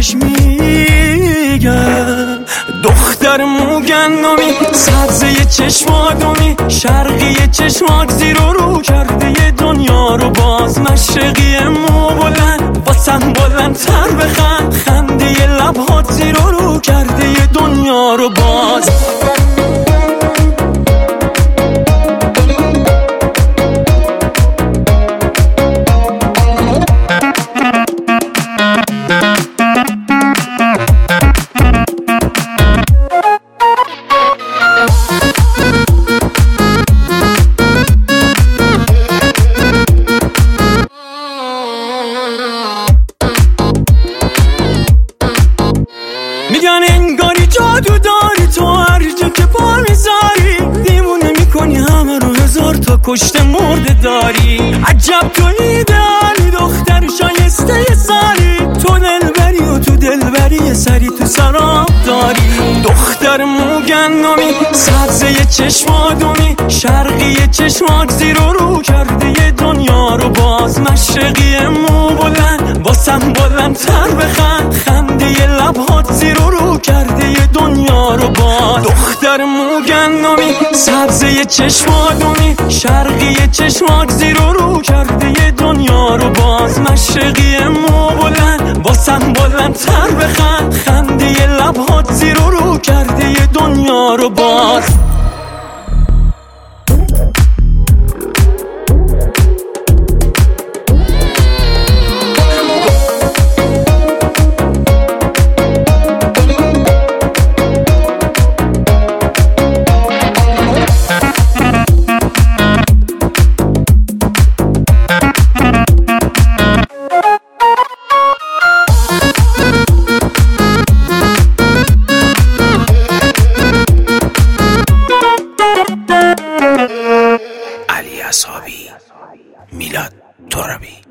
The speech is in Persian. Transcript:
بهش میگم دختر موگندمی، سبزه چشم آدمی، شرقی چشماک زیر و رو کرده ی دنیا رو باز. مشرقی مو بلند واسم بلندتر بخند، خنده ی لبهات زیر و رو کرده ی دنیا رو باز. میگن انگاری جادو داری تو، هر جا که پا میذاری دیمونه میکنی همه رو، هزار تا کشته مرده داری. عجب تو ایدئالی، دختر شایسته سالی، تو دلبری و تو دلبری سری تو سراب داری. دختر موگندمی، سبزه چشم آدمی، شرقی چشماک زیر و رو کرده ی دنیا رو باز. مشرقی مو بلند واسم بلندتر بخند، خنده ی لبهات زیر و رو کرده ی دنیا رو باز. دختر موگندمی، سبزه چشم آدمی، شرقی چشماک زیر و رو کرده ی دنیا رو باز. مشرقی مو بلند واسم بلندتر بخند، خنده ی لبهات زیر و رو کرده ی دنیا رو باز. علی اصحابی، میلاد ترابی.